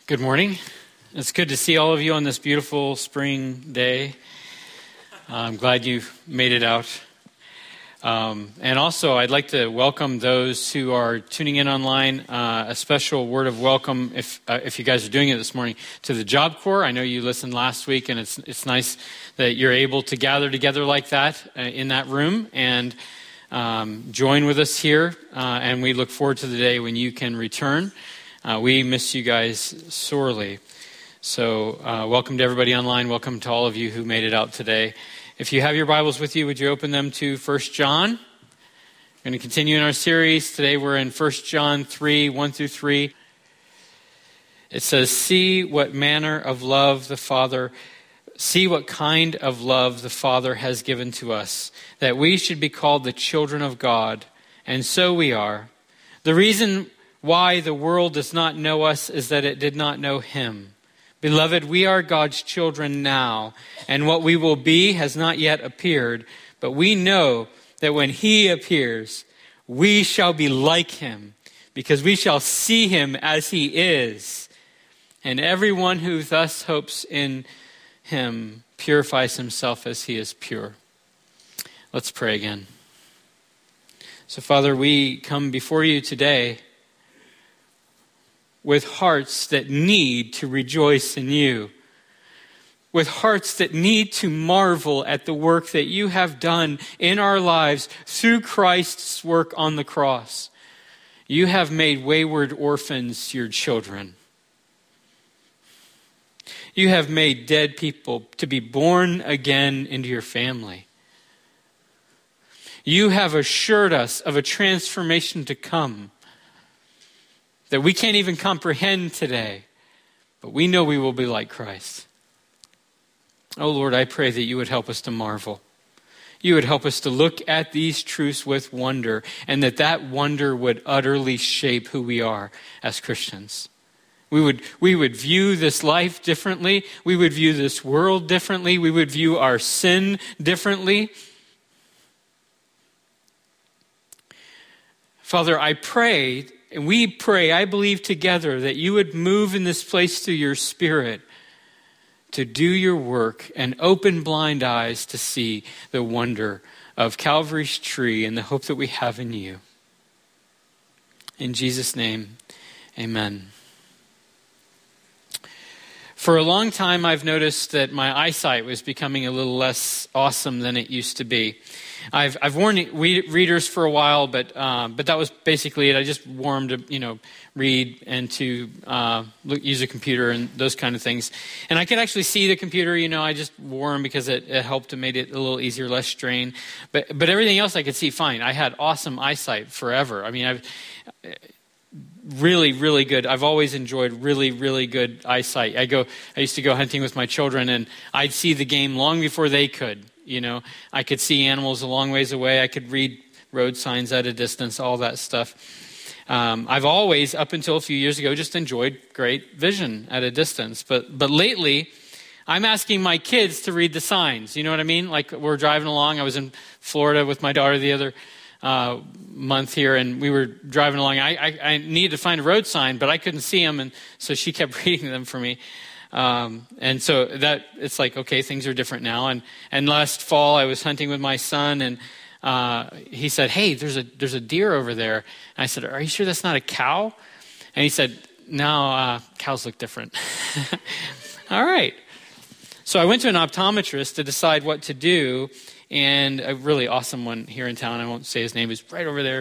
Good morning. It's good to see all of you on this beautiful spring day. I'm glad you made it out. And also, I'd like to welcome those who are tuning in online. A special word of welcome, if you guys are doing it this morning, to the Job Corps. I know you listened last week, and it's nice that you're able to gather together like that in that room and join with us here. And we look forward to the day when you can return. We miss you guys sorely. So welcome to everybody online. Welcome to all of you who made it out today. If you have your Bibles with you, would you open them to 1 John? We're going to continue in our series. Today we're in 1 John 3, 1 through 3. It says, see what kind of love the Father has given to us, that we should be called the children of God, and so we are. The reason why the world does not know us is that it did not know him. Beloved, we are God's children now, and what we will be has not yet appeared, but we know that when he appears, we shall be like him, because we shall see him as he is. And everyone who thus hopes in him purifies himself as he is pure. Let's pray again. So, Father, we come before you today with hearts that need to rejoice in you, with hearts that need to marvel at the work that you have done in our lives through Christ's work on the cross. You have made wayward orphans your children. You have made dead people to be born again into your family. You have assured us of a transformation to come that we can't even comprehend today, but we know we will be like Christ. Oh Lord, I pray that you would help us to marvel. You would help us to look at these truths with wonder, and that wonder would utterly shape who we are as Christians. We would view this life differently. We would view this world differently. We would view our sin differently. Father, I pray, and we pray, I believe together, that you would move in this place through your Spirit to do your work and open blind eyes to see the wonder of Calvary's tree and the hope that we have in you. In Jesus' name, amen. For a long time, I've noticed that my eyesight was becoming a little less awesome than it used to be. I've warned readers for a while, but that was basically it. I just wore them to, read and to use a computer and those kind of things. And I could actually see the computer. I just wore them because it helped and made it a little easier, less strain. But everything else I could see fine. I had awesome eyesight forever. I mean, I've really, really good. I've always enjoyed really, really good eyesight. I used to go hunting with my children, and I'd see the game long before they could. I could see animals a long ways away. I could read road signs at a distance, all that stuff. I've always, up until a few years ago, just enjoyed great vision at a distance. But lately, I'm asking my kids to read the signs. You know what I mean? Like, we're driving along. I was in Florida with my daughter the other month here, and we were driving along. I needed to find a road sign, but I couldn't see them, and so she kept reading them for me. And so that it's like, okay, things are different now. And last fall I was hunting with my son, and he said, hey, there's a deer over there. And I said, are you sure that's not a cow? And he said, no, cows look different. All right. So I went to an optometrist to decide what to do, and a really awesome one here in town, I won't say his name, is right over there.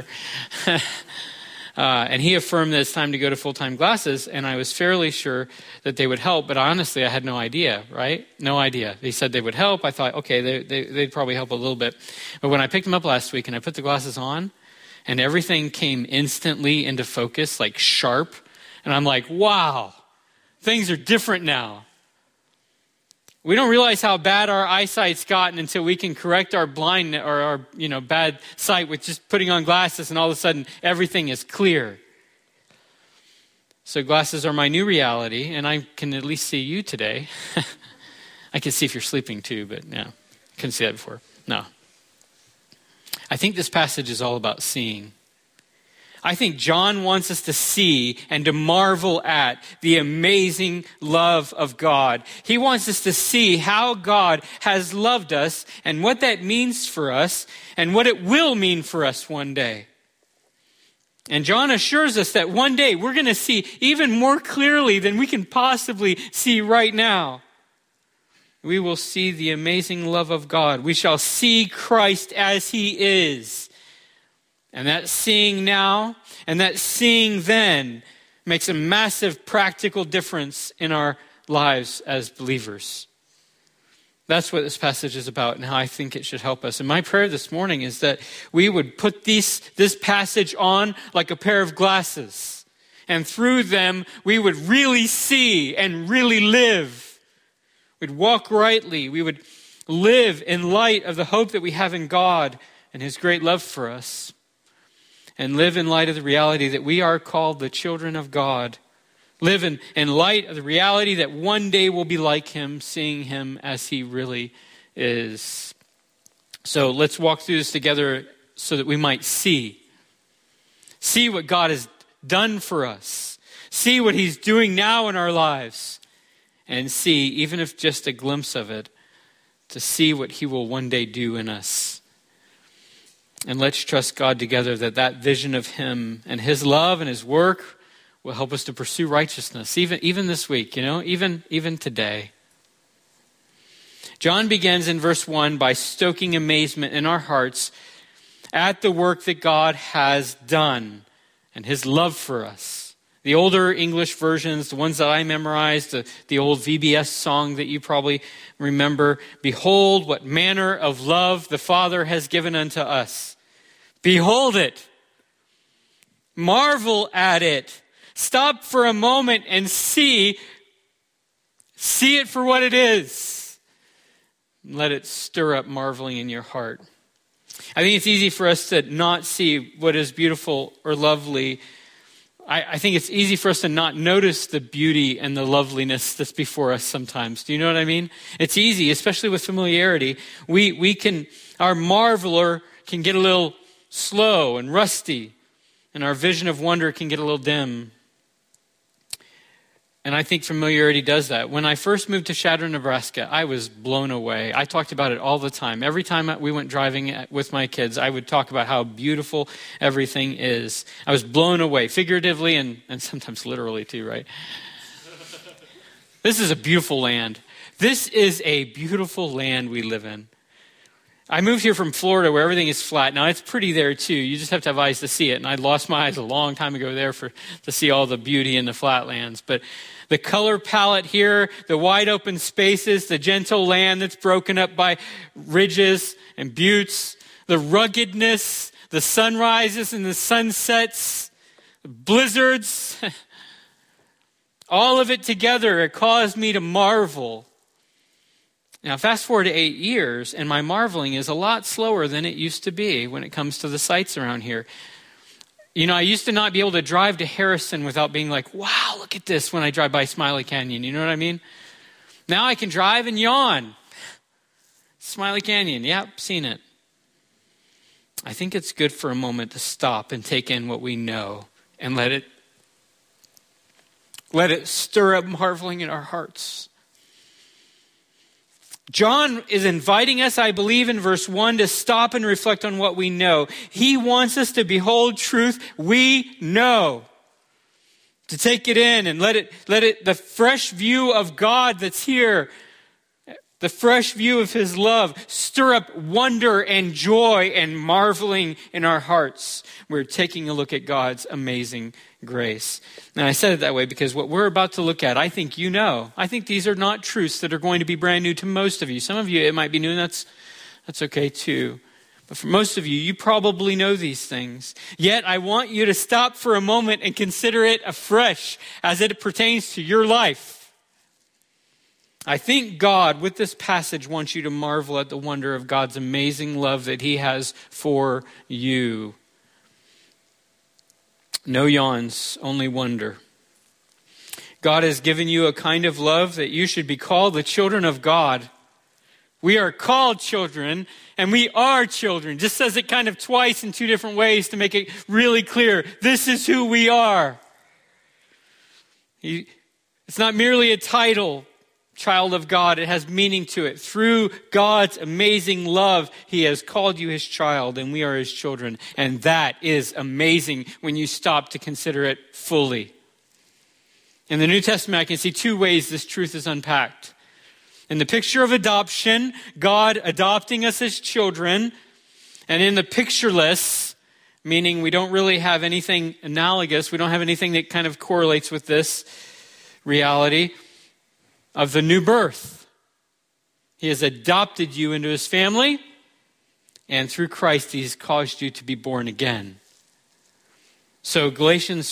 And he affirmed that it's time to go to full-time glasses, and I was fairly sure that they would help, but honestly, I had no idea, right? No idea. They said they would help. I thought, okay, they'd probably help a little bit. But when I picked them up last week and I put the glasses on, and everything came instantly into focus, like sharp, and I'm like, wow, things are different now. We don't realize how bad our eyesight's gotten until we can correct our blindness or our bad sight with just putting on glasses, and all of a sudden everything is clear. So glasses are my new reality, and I can at least see you today. I can see if you're sleeping too, but yeah, couldn't see that before. No. I think this passage is all about seeing. I think John wants us to see and to marvel at the amazing love of God. He wants us to see how God has loved us and what that means for us and what it will mean for us one day. And John assures us that one day we're going to see even more clearly than we can possibly see right now. We will see the amazing love of God. We shall see Christ as he is. And that seeing now and that seeing then makes a massive practical difference in our lives as believers. That's what this passage is about and how I think it should help us. And my prayer this morning is that we would put this passage on like a pair of glasses. And through them, we would really see and really live. We'd walk rightly. We would live in light of the hope that we have in God and his great love for us. And live in light of the reality that we are called the children of God. Live in light of the reality that one day we'll be like him, seeing him as he really is. So let's walk through this together so that we might see. See what God has done for us. See what he's doing now in our lives. And see, even if just a glimpse of it, to see what he will one day do in us. And let's trust God together that vision of him and his love and his work will help us to pursue righteousness, even this week, even today. John begins in verse 1 by stoking amazement in our hearts at the work that God has done and his love for us. The older English versions, the ones that I memorized, the old VBS song that you probably remember, "Behold, what manner of love the Father has given unto us." Behold it. Marvel at it. Stop for a moment and see it for what it is. Let it stir up marveling in your heart. I think it's easy for us to not see what is beautiful or lovely. I think it's easy for us to not notice the beauty and the loveliness that's before us sometimes. Do you know what I mean? It's easy, especially with familiarity. Our marveler can get a little slow and rusty, and our vision of wonder can get a little dim. And I think familiarity does that. When I first moved to Chadron, Nebraska, I was blown away. I talked about it all the time. Every time we went driving with my kids, I would talk about how beautiful everything is. I was blown away, figuratively and sometimes literally too, right? This is a beautiful land. This is a beautiful land we live in. I moved here from Florida where everything is flat. Now, it's pretty there too. You just have to have eyes to see it. And I lost my eyes a long time ago there to see all the beauty in the flatlands. But the color palette here, the wide open spaces, the gentle land that's broken up by ridges and buttes, the ruggedness, the sunrises and the sunsets, the blizzards, all of it together, it caused me to marvel. Now, fast forward to 8 years, and my marveling is a lot slower than it used to be when it comes to the sights around here. I used to not be able to drive to Harrison without being like, wow, look at this when I drive by Smiley Canyon. You know what I mean? Now I can drive and yawn. Smiley Canyon, yep, seen it. I think it's good for a moment to stop and take in what we know and let it stir up marveling in our hearts. John is inviting us, I believe, in verse 1 to stop and reflect on what we know. He wants us to behold truth we know. To take it in and let it, the fresh view of God that's here, the fresh view of his love, stir up wonder and joy and marveling in our hearts. We're taking a look at God's amazing grace. And I said it that way because what we're about to look at, I think you know. I think these are not truths that are going to be brand new to most of you. Some of you, it might be new, and that's okay too. But for most of you, you probably know these things. Yet I want you to stop for a moment and consider it afresh as it pertains to your life. I think God, with this passage, wants you to marvel at the wonder of God's amazing love that he has for you. No yawns, only wonder. God has given you a kind of love that you should be called the children of God. We are called children, and we are children. Just says it kind of twice in two different ways to make it really clear. This is who we are. It's not merely a title, child of God. It has meaning to it. Through God's amazing love, he has called you his child, and we are his children. And that is amazing when you stop to consider it fully. In the New Testament, I can see two ways this truth is unpacked. In the picture of adoption, God adopting us as children, and in the pictureless, meaning we don't really have anything analogous, we don't have anything that kind of correlates with this reality of the new birth. He has adopted you into his family, and through Christ, he has caused you to be born again. So Galatians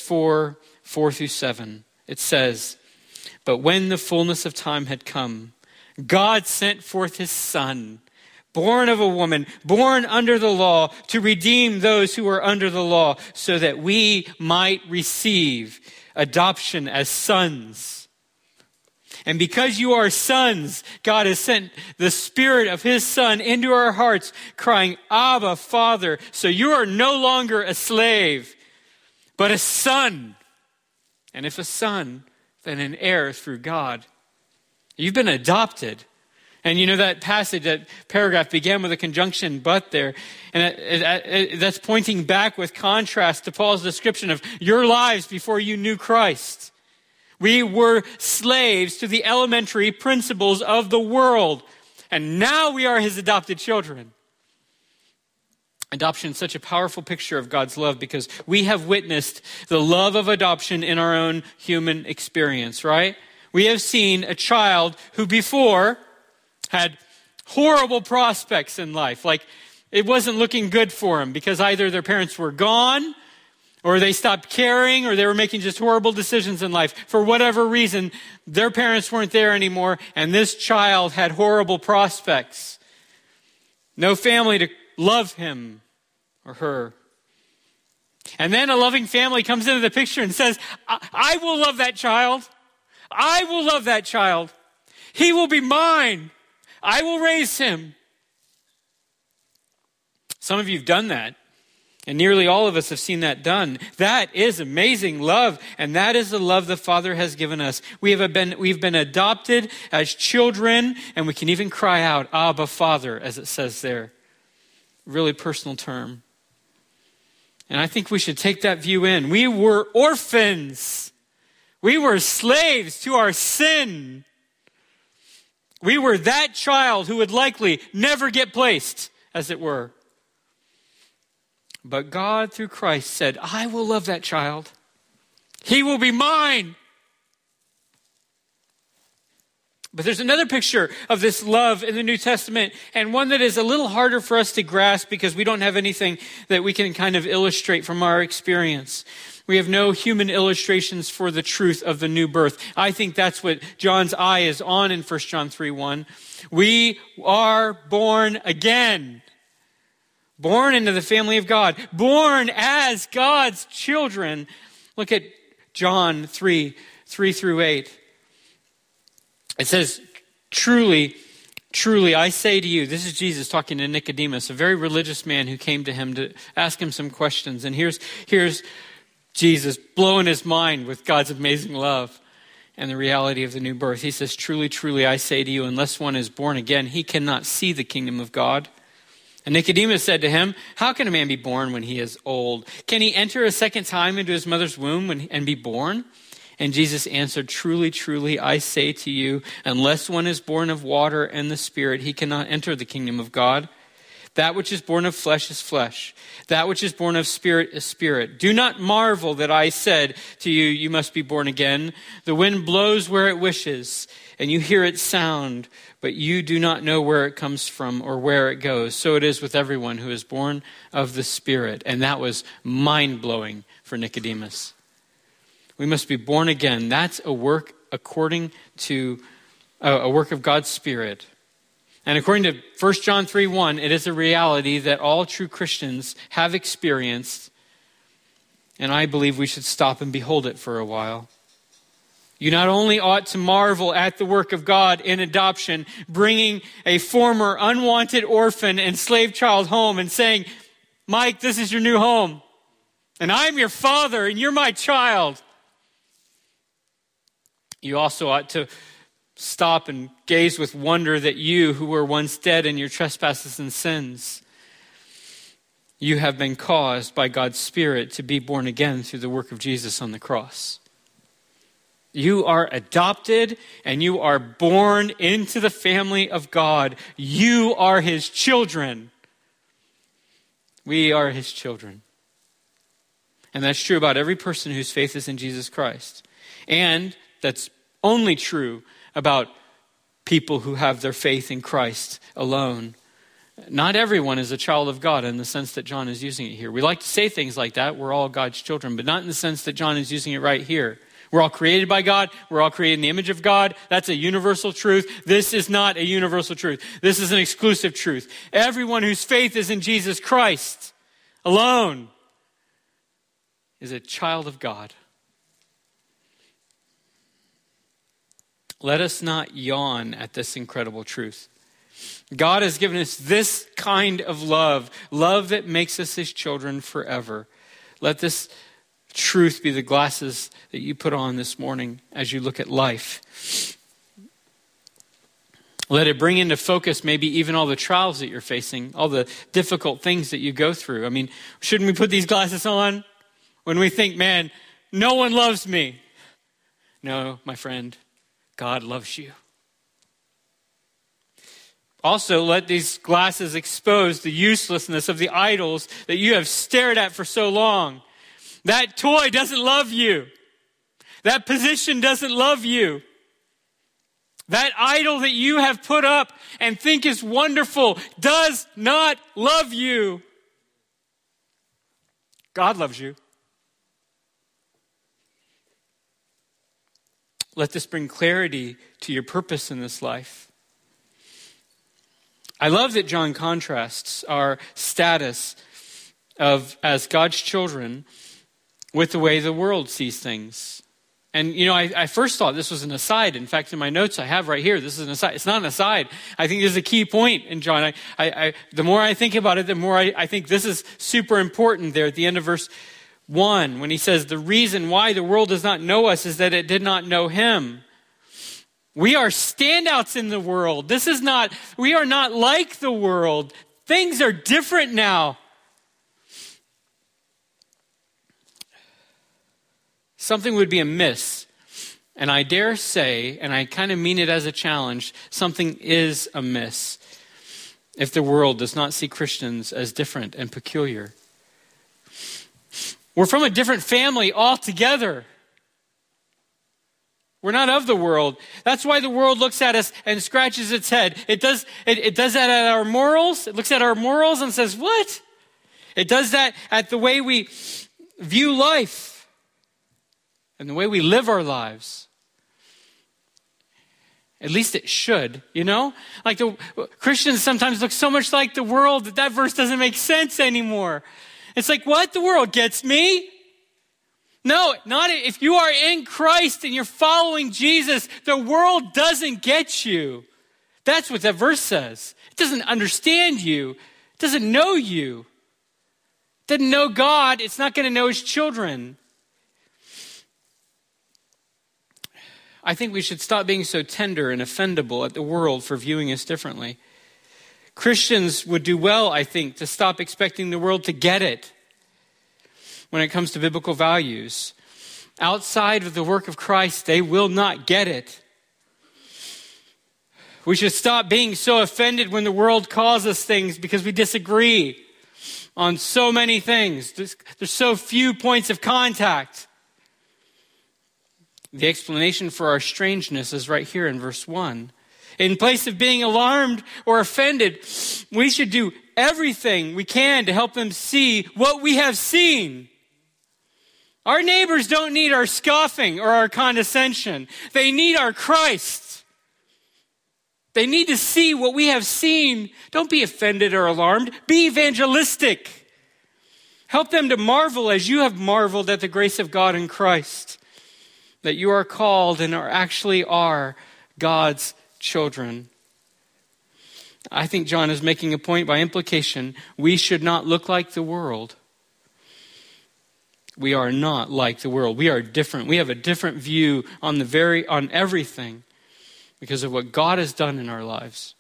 4:4-7, it says, "But when the fullness of time had come, God sent forth his Son, born of a woman, born under the law, to redeem those who are under the law, so that we might receive adoption as sons. And because you are sons, God has sent the Spirit of his Son into our hearts, crying, 'Abba, Father.' So you are no longer a slave, but a son. And if a son, then an heir through God." You've been adopted. And you know that passage, that paragraph began with a conjunction "but" there. And that's pointing back with contrast to Paul's description of your lives before you knew Christ. We were slaves to the elementary principles of the world. And now we are his adopted children. Adoption is such a powerful picture of God's love because we have witnessed the love of adoption in our own human experience, right? We have seen a child who before had horrible prospects in life. Like it wasn't looking good for him because either their parents were gone or they stopped caring or they were making just horrible decisions in life. For whatever reason, their parents weren't there anymore and this child had horrible prospects. No family to love him or her. And then a loving family comes into the picture and says, I will love that child. I will love that child. He will be mine. I will raise him. Some of you have done that, and nearly all of us have seen that done. That is amazing love, and that is the love the Father has given us. We've been adopted as children, and we can even cry out, "Abba, Father," as it says there. Really personal term. And I think we should take that view in. We were orphans. We were slaves to our sin. We were that child who would likely never get placed, as it were. But God, through Christ, said, "I will love that child. He will be mine." But there's another picture of this love in the New Testament, and one that is a little harder for us to grasp because we don't have anything that we can kind of illustrate from our experience. We have no human illustrations for the truth of the new birth. I think that's what John's eye is on in 1 John 3:1. We are born again. Born into the family of God. Born as God's children. Look at John 3:3-8. It says, "Truly, truly, I say to you," this is Jesus talking to Nicodemus, a very religious man who came to him to ask him some questions. And here's Jesus blowing his mind with God's amazing love and the reality of the new birth. He says, "Truly, truly, I say to you, unless one is born again, he cannot see the kingdom of God." And Nicodemus said to him, "How can a man be born when he is old? Can he enter a second time into his mother's womb and be born?" And Jesus answered, "Truly, truly, I say to you, unless one is born of water and the Spirit, he cannot enter the kingdom of God. That which is born of flesh is flesh. That which is born of spirit is spirit. Do not marvel that I said to you, you must be born again. The wind blows where it wishes, and you hear its sound, but you do not know where it comes from or where it goes. So it is with everyone who is born of the Spirit." And that was mind-blowing for Nicodemus. We must be born again. That's a work according to a work of God's Spirit. And according to 1 John 3:1, it is a reality that all true Christians have experienced, and I believe we should stop and behold it for a while. You not only ought to marvel at the work of God in adoption, bringing a former unwanted orphan and slave child home and saying, Mike, this is your new home. And I'm your father and you're my child. You also ought to stop and gaze with wonder that you, who were once dead in your trespasses and sins, you have been caused by God's Spirit to be born again through the work of Jesus on the cross. You are adopted and you are born into the family of God. You are his children. We are his children. And that's true about every person whose faith is in Jesus Christ. And that's only true about people who have their faith in Christ alone. Not everyone is a child of God in the sense that John is using it here. We like to say things like that. We're all God's children, but not in the sense that John is using it right here. We're all created by God. We're all created in the image of God. That's a universal truth. This is not a universal truth. This is an exclusive truth. Everyone whose faith is in Jesus Christ alone is a child of God. Let us not yawn at this incredible truth. God has given us this kind of love that makes us his children forever. Let this truth be the glasses that you put on this morning as you look at life. Let it bring into focus maybe even all the trials that you're facing, all the difficult things that you go through. I mean, shouldn't we put these glasses on when we think, man, no one loves me? No, my friend, God loves you. Also, let these glasses expose the uselessness of the idols that you have stared at for so long. That toy doesn't love you. That position doesn't love you. That idol that you have put up and think is wonderful does not love you. God loves you. Let this bring clarity to your purpose in this life. I love that John contrasts our status as God's children with the way the world sees things. And, I first thought this was an aside. In fact, in my notes I have right here, this is an aside. It's not an aside. I think this is a key point in John. The more I think about it, the more I think this is super important there at the end of verse 1, when he says, the reason why the world does not know us is that it did not know him. We are standouts in the world. We are not like the world. Things are different now. Something would be amiss. And I dare say, and I kind of mean it as a challenge, something is amiss if the world does not see Christians as different and peculiar. We're from a different family altogether. We're not of the world. That's why the world looks at us and scratches its head. It does that at our morals. It looks at our morals and says, what? It does that at the way we view life and the way we live our lives. At least it should, Like the Christians sometimes look so much like the world that verse doesn't make sense anymore. It's like, what? The world gets me? No, not if you are in Christ and you're following Jesus, the world doesn't get you. That's what that verse says. It doesn't understand you. It doesn't know you. It doesn't know God. It's not going to know his children. I think we should stop being so tender and offendable at the world for viewing us differently. Christians would do well, I think, to stop expecting the world to get it when it comes to biblical values. Outside of the work of Christ, they will not get it. We should stop being so offended when the world calls us things because we disagree on so many things. There's so few points of contact. The explanation for our strangeness is right here in verse 1. In place of being alarmed or offended, we should do everything we can to help them see what we have seen. Our neighbors don't need our scoffing or our condescension. They need our Christ. They need to see what we have seen. Don't be offended or alarmed. Be evangelistic. Help them to marvel as you have marveled at the grace of God in Christ. that you are called and are God's children. I think John is making a point by implication. We should not look like the world. We are not like the world. We are different. We have a different view on everything because of what God has done in our lives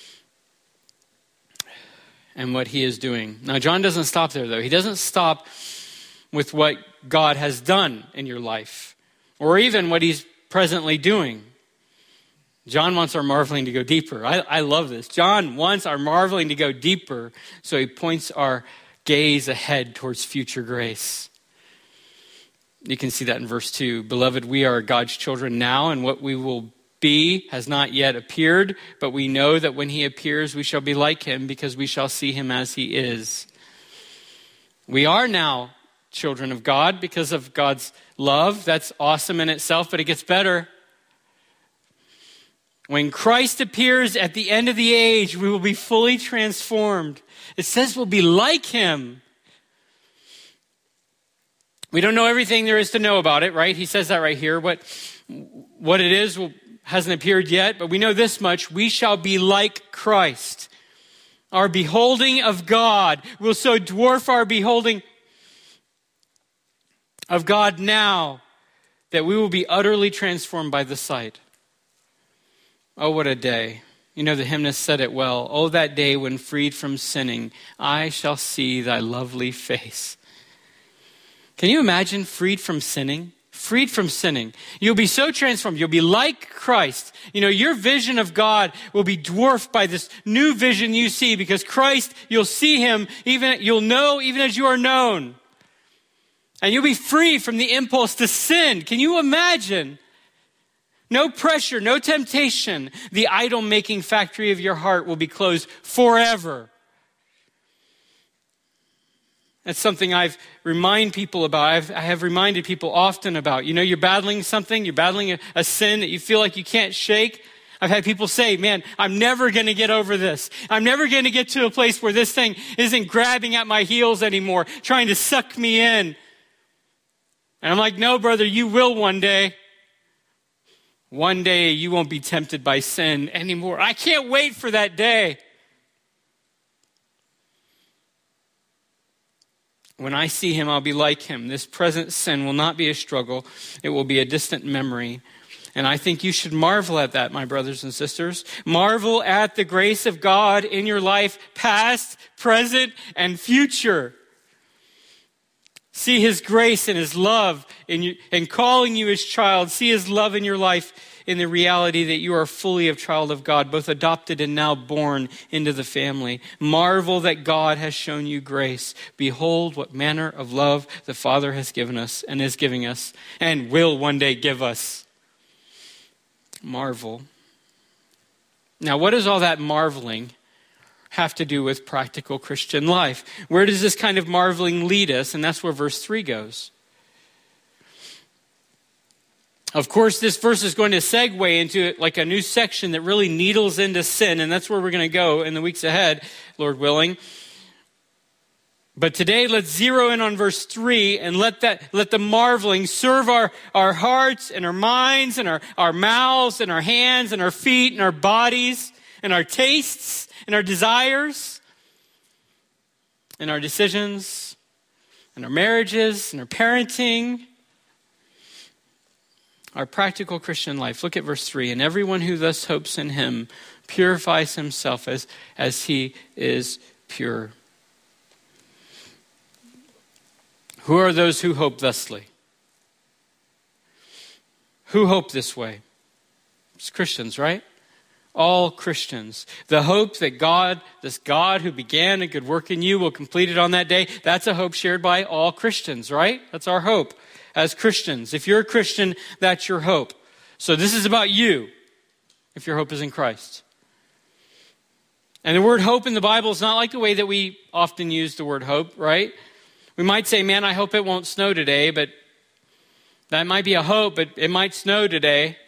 and what he is doing. Now, John doesn't stop there, though. He doesn't stop with what God has done in your life or even what he's presently doing. John wants our marveling to go deeper. I love this. John wants our marveling to go deeper, so he points our gaze ahead towards future grace. You can see that in verse 2. Beloved, we are God's children now, and what we will be has not yet appeared, but we know that when he appears, we shall be like him because we shall see him as he is. We are now children of God because of God's love. That's awesome in itself, but it gets better. When Christ appears at the end of the age, we will be fully transformed. It says we'll be like him. We don't know everything there is to know about it, right? He says that right here. What it is hasn't appeared yet, but we know this much. We shall be like Christ. Our beholding of God will so dwarf our beholding of God now that we will be utterly transformed by the sight. Oh, what a day. You know, the hymnist said it well. Oh, that day when freed from sinning, I shall see thy lovely face. Can you imagine freed from sinning? Freed from sinning. You'll be so transformed. You'll be like Christ. You know, your vision of God will be dwarfed by this new vision you see because Christ, you'll see him, you'll know even as you are known. And you'll be free from the impulse to sin. Can you imagine? No pressure, no temptation. The idol-making factory of your heart will be closed forever. That's something I've reminded people about. I have reminded people often about. You know, you're battling something, you're battling a sin that you feel like you can't shake. I've had people say, man, I'm never going to get over this. I'm never going to get to a place where this thing isn't grabbing at my heels anymore, trying to suck me in. And I'm like, no, brother, you will one day. One day you won't be tempted by sin anymore. I can't wait for that day. When I see him, I'll be like him. This present sin will not be a struggle. It will be a distant memory. And I think you should marvel at that, my brothers and sisters. Marvel at the grace of God in your life, past, present, and future. See his grace and his love in calling you his child. See his love in your life in the reality that you are fully a child of God, both adopted and now born into the family. Marvel that God has shown you grace. Behold what manner of love the Father has given us and is giving us and will one day give us. Marvel. Now, what does all that marveling have to do with practical Christian life? Where does this kind of marveling lead us? And that's where verse 3 goes. Of course, this verse is going to segue into like a new section that really needles into sin, and that's where we're going to go in the weeks ahead, Lord willing. But today, let's zero in on verse 3 and let the marveling serve our hearts and our minds and our mouths and our hands and our feet and our bodies and our tastes and our desires and our decisions and our marriages and our parenting. Our practical Christian life. Look at verse 3. And everyone who thus hopes in him purifies himself as he is pure. Who are those who hope thusly? Who hope this way? It's Christians, right? All Christians. The hope that God, this God who began a good work in you will complete it on that day. That's a hope shared by all Christians, right? That's our hope. As Christians. If you're a Christian, that's your hope. So this is about you, if your hope is in Christ. And the word hope in the Bible is not like the way that we often use the word hope, right? We might say, man, I hope it won't snow today, but that might be a hope, but it might snow today.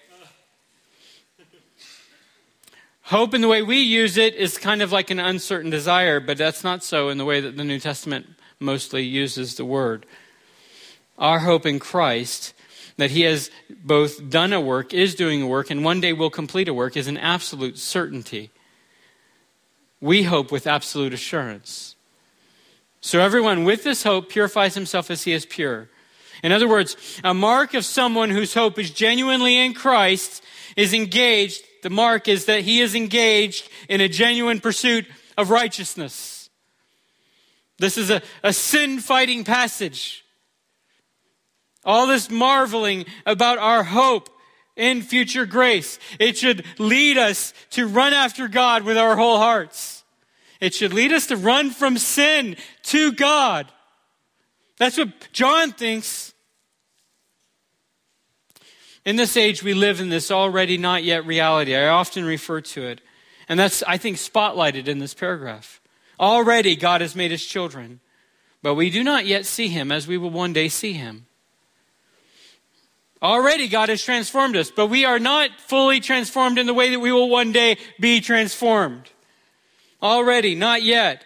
Hope in the way we use it is kind of like an uncertain desire, but that's not so in the way that the New Testament mostly uses the word. Our hope in Christ that he has both done a work, is doing a work, and one day will complete a work is an absolute certainty. We hope with absolute assurance. So everyone with this hope purifies himself as he is pure. In other words, a mark of someone whose hope is genuinely in Christ is engaged. The mark is that he is engaged in a genuine pursuit of righteousness. This is a sin-fighting passage. All this marveling about our hope in future grace. It should lead us to run after God with our whole hearts. It should lead us to run from sin to God. That's what John thinks. In this age, we live in this already not yet reality. I often refer to it. And that's, I think, spotlighted in this paragraph. Already God has made his children, but we do not yet see him as we will one day see him. Already God has transformed us, but we are not fully transformed in the way that we will one day be transformed. Already, not yet.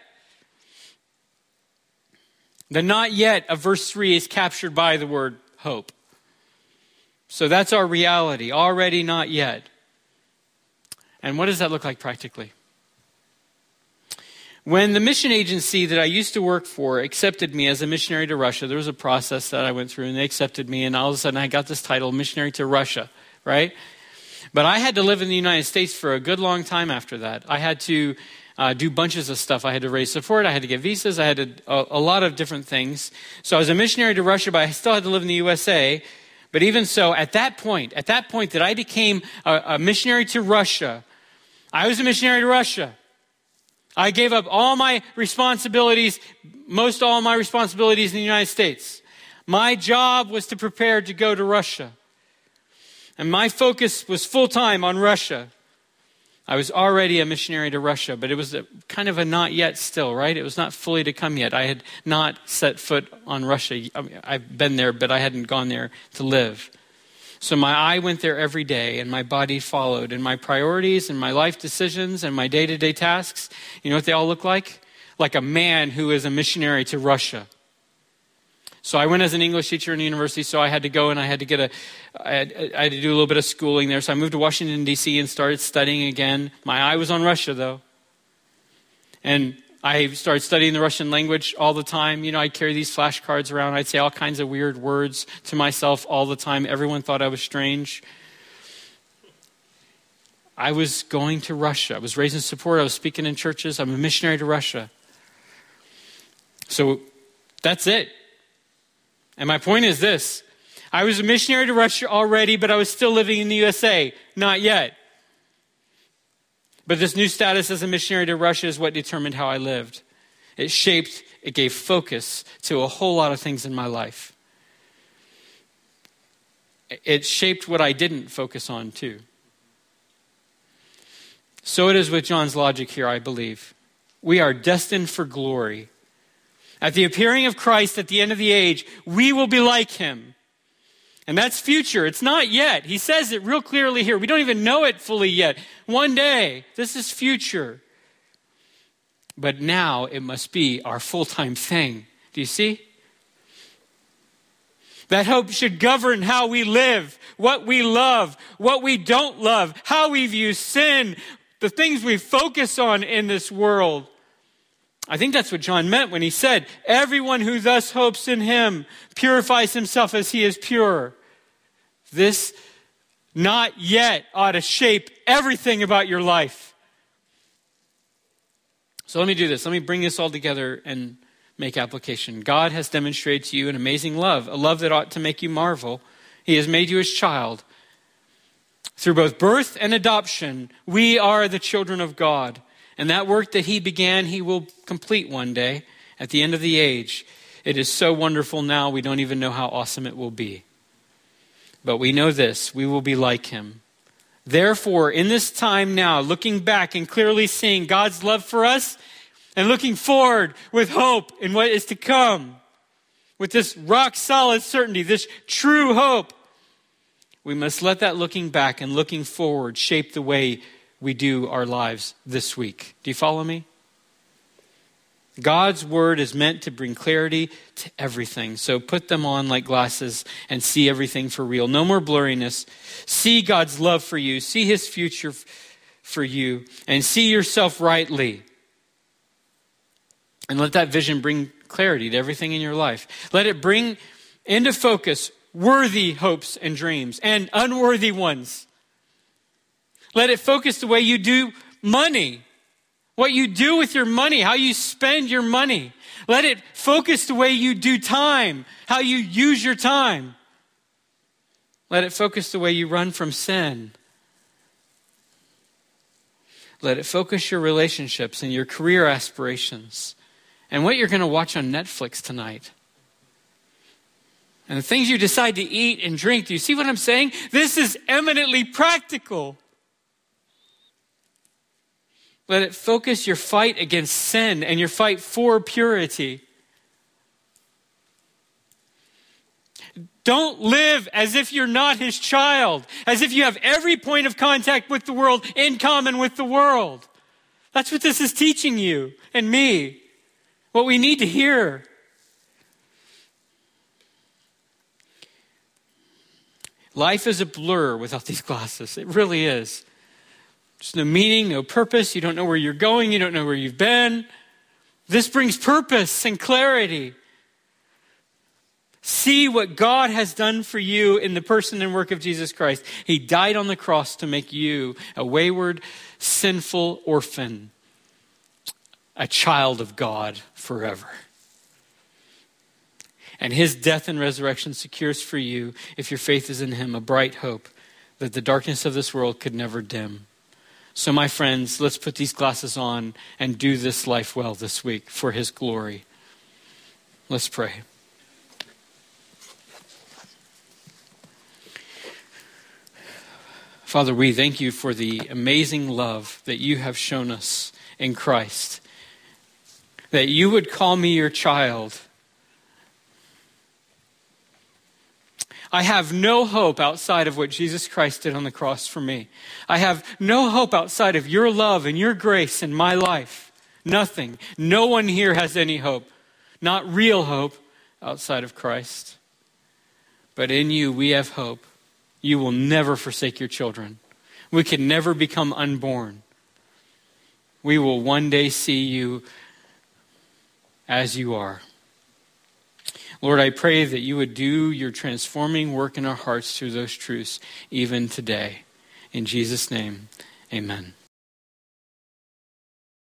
The not yet of verse 3 is captured by the word hope. So that's our reality. Already, not yet. And what does that look like practically? When the mission agency that I used to work for accepted me as a missionary to Russia, there was a process that I went through, and they accepted me, and all of a sudden I got this title, missionary to Russia, right? But I had to live in the United States for a good long time after that. I had to do bunches of stuff. I had to raise support. I had to get visas. I had to, a lot of different things. So I was a missionary to Russia, but I still had to live in the USA. But even so, at that point that I became a missionary to Russia, I was a missionary to Russia. I gave up all my responsibilities, most all my responsibilities in the United States. My job was to prepare to go to Russia. And my focus was full-time on Russia. I was already a missionary to Russia, but it was kind of a not yet still, right? It was not fully to come yet. I had not set foot on Russia. I've been there, but I hadn't gone there to live. So my eye went there every day, and my body followed. And my priorities and my life decisions and my day-to-day tasks, you know what they all look like? Like a man who is a missionary to Russia. So I went as an English teacher in the university, so I had to go and I had to do a little bit of schooling there. So I moved to Washington, D.C. and started studying again. My eye was on Russia, though. And I started studying the Russian language all the time. You know, I'd carry these flashcards around. I'd say all kinds of weird words to myself all the time. Everyone thought I was strange. I was going to Russia. I was raising support. I was speaking in churches. I'm a missionary to Russia. So that's it. And my point is this. I was a missionary to Russia already, but I was still living in the USA. Not yet. But this new status as a missionary to Russia is what determined how I lived. It gave focus to a whole lot of things in my life. It shaped what I didn't focus on too. So it is with John's logic here, I believe. We are destined for glory. At the appearing of Christ at the end of the age, we will be like him. And that's future. It's not yet. He says it real clearly here. We don't even know it fully yet. One day, this is future. But now it must be our full-time thing. Do you see? That hope should govern how we live, what we love, what we don't love, how we view sin, the things we focus on in this world. I think that's what John meant when he said, everyone who thus hopes in him purifies himself as he is pure. This not yet ought to shape everything about your life. So let me do this. Let me bring this all together and make application. God has demonstrated to you an amazing love, a love that ought to make you marvel. He has made you his child. Through both birth and adoption, we are the children of God. And that work that he began, he will complete one day at the end of the age. It is so wonderful now, we don't even know how awesome it will be. But we know this, we will be like him. Therefore, in this time now, looking back and clearly seeing God's love for us and looking forward with hope in what is to come, with this rock solid certainty, this true hope, we must let that looking back and looking forward shape the way we do our lives this week. Do you follow me? God's word is meant to bring clarity to everything. So put them on like glasses and see everything for real. No more blurriness. See God's love for you. See his future for you. And see yourself rightly. And let that vision bring clarity to everything in your life. Let it bring into focus worthy hopes and dreams and unworthy ones. Let it focus the way you do money. What you do with your money, how you spend your money. Let it focus the way you do time, how you use your time. Let it focus the way you run from sin. Let it focus your relationships and your career aspirations and what you're going to watch on Netflix tonight. And the things you decide to eat and drink. Do you see what I'm saying? This is eminently practical. Let it focus your fight against sin and your fight for purity. Don't live as if you're not his child, as if you have every point of contact with the world in common with the world. That's what this is teaching you and me, what we need to hear. Life is a blur without these glasses. It really is. There's no meaning, no purpose. You don't know where you're going. You don't know where you've been. This brings purpose and clarity. See what God has done for you in the person and work of Jesus Christ. He died on the cross to make you a wayward, sinful orphan, a child of God forever. And his death and resurrection secures for you, if your faith is in him, a bright hope that the darkness of this world could never dim. So my friends, let's put these glasses on and do this life well this week for his glory. Let's pray. Father, we thank you for the amazing love that you have shown us in Christ. That you would call me your child. I have no hope outside of what Jesus Christ did on the cross for me. I have no hope outside of your love and your grace in my life. Nothing. No one here has any hope. Not real hope outside of Christ. But in you we have hope. You will never forsake your children. We can never become unborn. We will one day see you as you are. Lord, I pray that you would do your transforming work in our hearts through those truths even today. In Jesus' name, amen.